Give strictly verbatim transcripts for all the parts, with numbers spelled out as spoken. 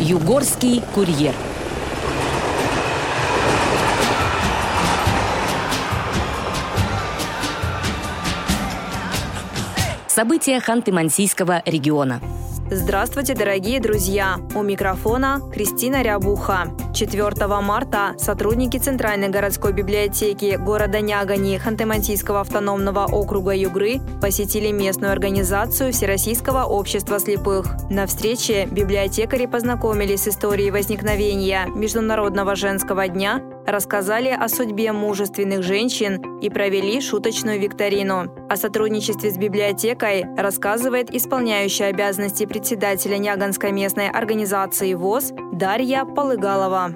Югорский курьер. События Ханты-Мансийского региона. Здравствуйте, дорогие друзья! У микрофона Кристина Рябуха. четвёртого марта сотрудники Центральной городской библиотеки города Нягани Ханты-Мансийского автономного округа Югры посетили местную организацию Всероссийского общества слепых. На встрече библиотекари познакомились с историей возникновения Международного женского дня, рассказали о судьбе мужественных женщин и провели шуточную викторину. О сотрудничестве с библиотекой рассказывает исполняющая обязанности председателя Няганской местной организации ВОС Дарья Полыгалова.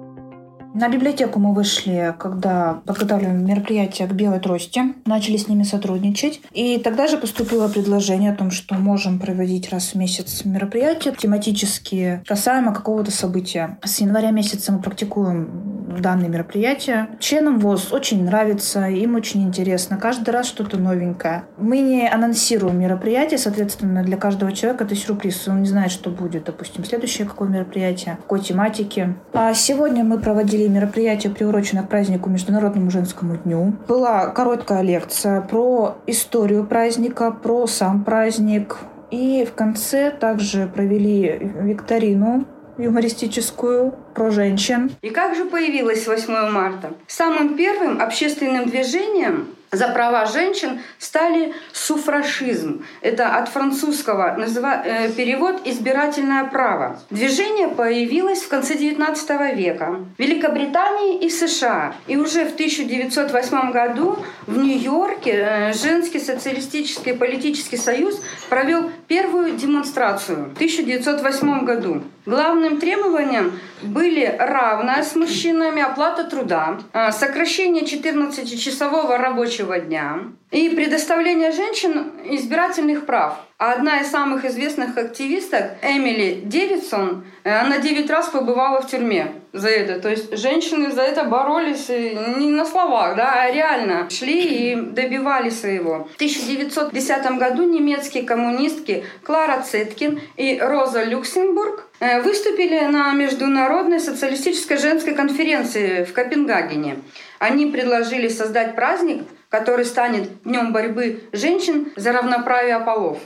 На библиотеку мы вышли, когда подготавливаем мероприятие к «Белой трости», начали с ними сотрудничать. И тогда же поступило предложение о том, что можем проводить раз в месяц мероприятия тематические, касаемо какого-то события. С января месяца мы практикуем данные мероприятия. Членам ВОС очень нравится, им очень интересно. Каждый раз что-то новенькое. Мы не анонсируем мероприятие, соответственно, для каждого человека это сюрприз. Он не знает, что будет, допустим, следующее какое мероприятие, какой тематики. А сегодня мы проводили мероприятие, приуроченное к празднику Международному женскому дню. Была короткая лекция про историю праздника, про сам праздник. И в конце также провели викторину юмористическую про женщин. И как же появилось восьмое марта? Самым первым общественным движением за права женщин стали суфражизм. Это от французского называ... э, перевод «избирательное право». Движение появилось в конце девятнадцатого века в Великобритании и США. И уже в тысяча девятьсот восьмом году в Нью-Йорке э, Женский социалистический политический союз провел первую демонстрацию в тысяча девятьсот восьмом году. Главным требованием были равная с мужчинами оплата труда, сокращение четырнадцатичасового рабочего дня и предоставление женщин избирательных прав. А одна из самых известных активисток, Эмили Дэвидсон, она девять раз побывала в тюрьме за это. То есть женщины за это боролись не на словах, да, а реально шли и добивали своего. В тысяча девятьсот десятом году немецкие коммунистки Клара Цеткин и Роза Люксембург выступили на Международной социалистической женской конференции в Копенгагене. Они предложили создать праздник, который станет Днем борьбы женщин за равноправие полов.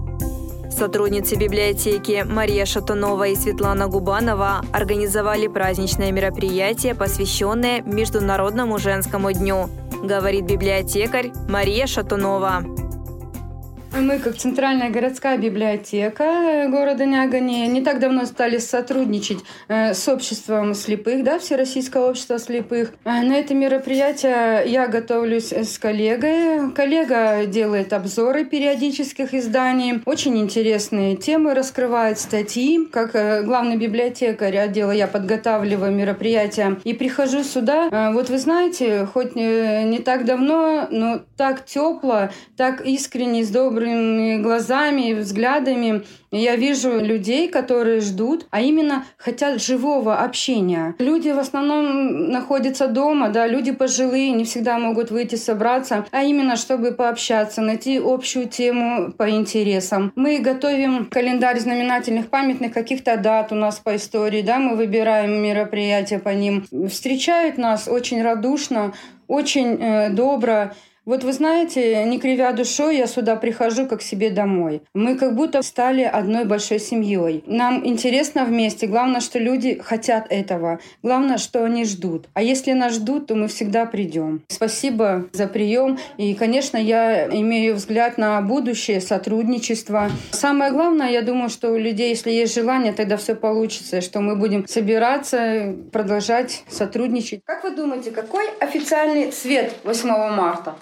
Сотрудницы библиотеки Мария Шатунова и Светлана Губанова организовали праздничное мероприятие, посвященное Международному женскому дню, говорит библиотекарь Мария Шатунова. Мы, как Центральная городская библиотека города Нягани, не так давно стали сотрудничать с обществом слепых, да, Всероссийского общества слепых. На это мероприятие я готовлюсь с коллегой. Коллега делает обзоры периодических изданий. Очень интересные темы раскрывает, статьи. Как главный библиотекарь отдела я подготавливаю мероприятия и прихожу сюда. Вот вы знаете, хоть не так давно, но так тепло, так искренне, с добрым глазами и взглядами я вижу людей, которые ждут, а именно хотят живого общения. Люди в основном находятся дома, да, люди пожилые, не всегда могут выйти собраться, а именно чтобы пообщаться, найти общую тему по интересам. Мы готовим календарь знаменательных памятных каких-то дат у нас по истории, да, мы выбираем мероприятия по ним. Встречают нас очень радушно, очень э, добро. Вот вы знаете, не кривя душой, я сюда прихожу как к себе домой. Мы как будто стали одной большой семьей. Нам интересно вместе. Главное, что люди хотят этого. Главное, что они ждут. А если нас ждут, то мы всегда придем. Спасибо за прием. И, конечно, я имею взгляд на будущее, сотрудничество. Самое главное, я думаю, что у людей, если есть желание, тогда все получится. Что мы будем собираться, продолжать сотрудничать. Как вы думаете, какой официальный цвет восьмого марта?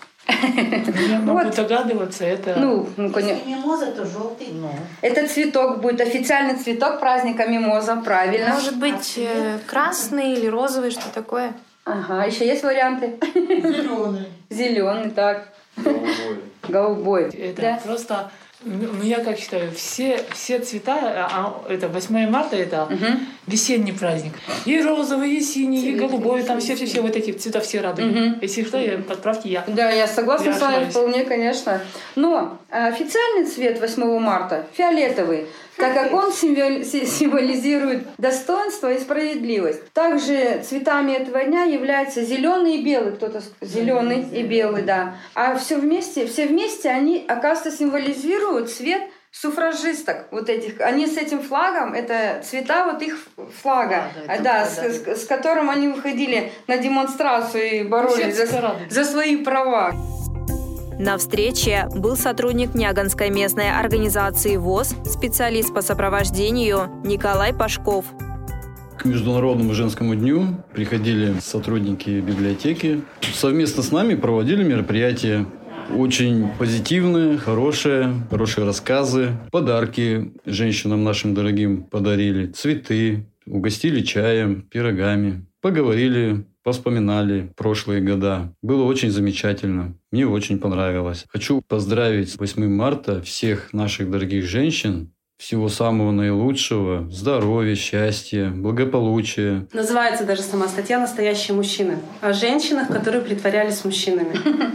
Я могу вот догадываться, это... Ну, ну конечно. Мимоза, то желтый. Ну. Это цветок будет, официальный цветок праздника мимоза, правильно. Может быть, э, красный или розовый, что такое? Ага, еще есть варианты? Зеленый. Зеленый, так. Голубой. Голубой. Это да. просто Ну, я как считаю, все, все цвета, а, это восьмое марта, это угу. весенний праздник. И розовый, и синий, и голубой, там все-все-все вот эти цвета все радуют. Угу. Если что, подправьте я. Да, я согласна я с вами вполне, конечно. Но официальный цвет восьмого марта – фиолетовый, так как он символизирует достоинство и справедливость. Также цветами этого дня являются зеленый и белый, кто-то зеленый и белый, да. А все вместе, все вместе они, оказывается, символизируют цвет суфражисток вот этих. Они с этим флагом, это цвета вот их флага, а, да, да, с, с, с которым они выходили на демонстрацию и боролись за, за свои права. На встрече был сотрудник Няганской местной организации ВОС, специалист по сопровождению Николай Пашков. К Международному женскому дню приходили сотрудники библиотеки. Совместно с нами проводили мероприятия. Очень позитивные, хорошие, хорошие рассказы. Подарки женщинам нашим дорогим подарили. Цветы, угостили чаем, пирогами. Поговорили, вспоминали прошлые года. Было очень замечательно. Мне очень понравилось. Хочу поздравить с восьмым марта всех наших дорогих женщин. Всего самого наилучшего. Здоровья, счастья, благополучия. Называется даже сама статья «Настоящие мужчины». О женщинах, которые притворялись мужчинами.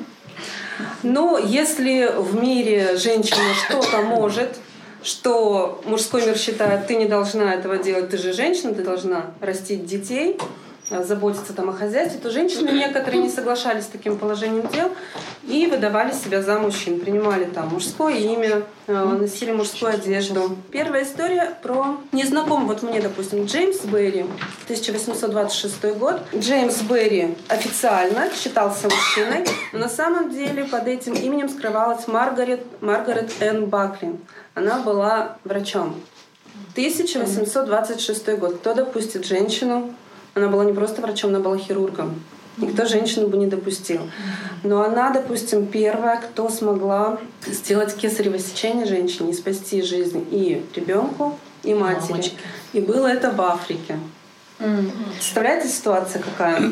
Но если в мире женщина что-то может, что мужской мир считает, ты не должна этого делать, ты же женщина, ты должна растить детей, заботиться там о хозяйстве, то женщины некоторые не соглашались с таким положением дел и выдавали себя за мужчин, принимали там мужское имя, носили мужскую одежду. Первая история про незнакомый, вот мне, допустим, Джеймс Берри, тысяча восемьсот двадцать шестой год. Джеймс Берри официально считался мужчиной, но на самом деле под этим именем скрывалась Маргарет, Маргарет Энн Бакли. Она была врачом. тысяча восемьсот двадцать шестой год. Кто допустит женщину? Она была не просто врачом, она была хирургом. Никто женщину бы не допустил. Но она, допустим, первая, кто смогла сделать кесарево сечение женщине и спасти жизнь и ребенку, и матери. Мамочки. И было это в Африке. Mm-hmm. Представляете, ситуация какая?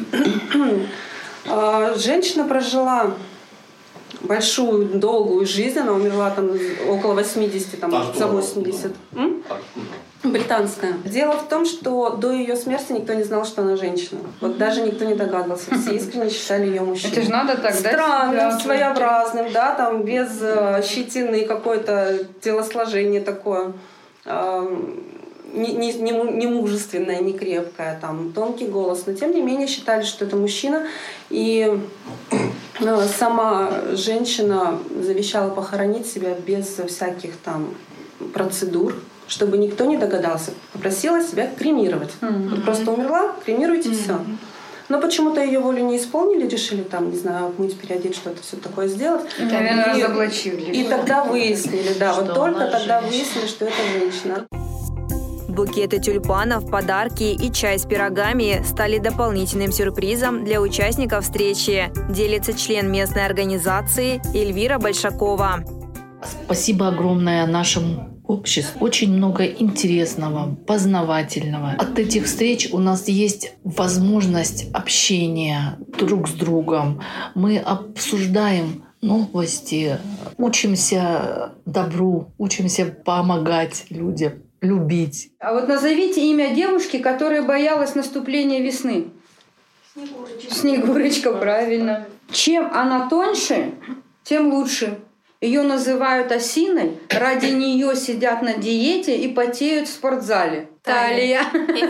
Женщина прожила большую, долгую жизнь. Она умерла там около восьмидесяти, там, за восемьдесят. Британская. Дело в том, что до ее смерти никто не знал, что она женщина. Вот даже никто не догадывался. Все искренне считали ее мужчиной. Это же надо так, да? Странным, своеобразным, да, там без щетины, какое-то телосложение такое. Не, не, не, не мужественное, не крепкое, там, тонкий голос. Но тем не менее считали, что это мужчина. И сама женщина завещала похоронить себя без всяких там процедур, чтобы никто не догадался. Попросила себя кремировать. Mm-hmm. Вот просто умерла, кремируйте mm-hmm. все. Но почему-то ее волю не исполнили, решили там, не знаю, отмыть, переодеть, что-то все такое сделать. И, наверное, и, разоблачили. И тогда выяснили, да, вот только тогда женщина. Выяснили, что это женщина. Букеты тюльпанов, подарки и чай с пирогами стали дополнительным сюрпризом для участников встречи, делится член местной организации Эльвира Большакова. Спасибо огромное нашему обществу. Очень много интересного, познавательного. От этих встреч у нас есть возможность общения друг с другом. Мы обсуждаем новости, учимся добру, учимся помогать людям, любить. А вот назовите имя девушки, которая боялась наступления весны. Снегурочка. Снегурочка, правильно. Чем она тоньше, тем лучше. Ее называют осиной, ради нее сидят на диете и потеют в спортзале. Талия.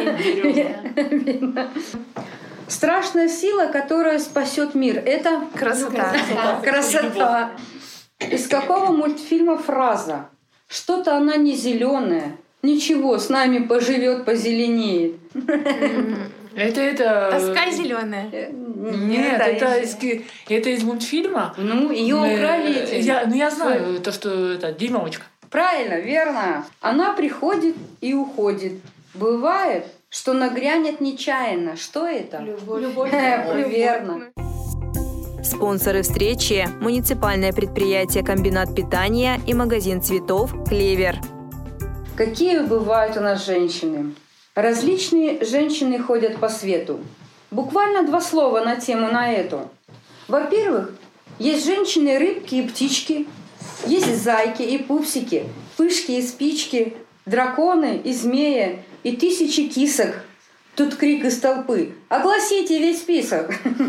Страшная сила, которая спасет мир. Это красота. Красота. Из какого мультфильма фраза? Что-то она не зеленая. Ничего, с нами поживет, позеленеет. Это это. Тоска зеленая. Нет, это, это, из, это из мультфильма. Ну, ее украли эти. Я, ну, я знаю, то, что это дюймовочка. Правильно, верно. Она приходит и уходит. Бывает, что нагрянет нечаянно. Что это? Любовь. Любовь. Верно. Спонсоры встречи – муниципальное предприятие «Комбинат питания» и магазин цветов «Клевер». Какие бывают у нас женщины? Различные женщины ходят по свету. Буквально два слова на тему на эту. Во-первых, есть женщины-рыбки и птички. Есть зайки и пупсики, пышки и спички, драконы и змеи и тысячи кисок. Тут крик из толпы: огласите весь список.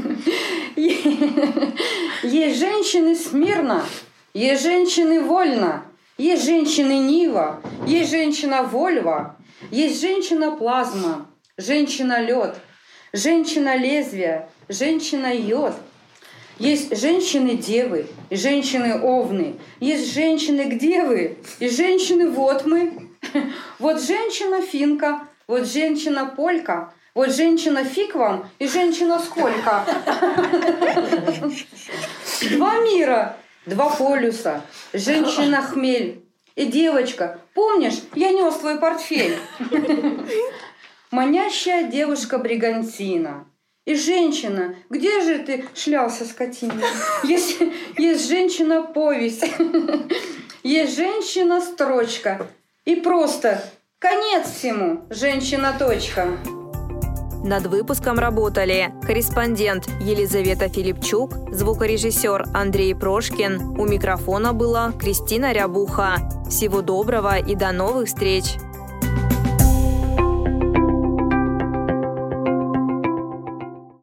Есть женщины смирно, есть женщины вольно, есть женщины Нива, есть женщина Вольва, есть женщина плазма, женщина лед, женщина лезвия, женщина йод. Есть женщины-девы и женщины-овны, есть женщины-гдевы и женщины-вот мы. Вот женщина-финка, вот женщина-полька, вот женщина-фиг вам и женщина сколько. Два мира, два полюса, женщина-хмель и девочка. Помнишь, я нес твой портфель? Манящая девушка-бригантина. И женщина, где же ты шлялся, скотина? Есть, есть женщина-повесть, есть женщина-строчка. И просто конец всему, женщина-точка. Над выпуском работали корреспондент Елизавета Филипчук, звукорежиссер Андрей Прошкин. У микрофона была Кристина Рябуха. Всего доброго и до новых встреч!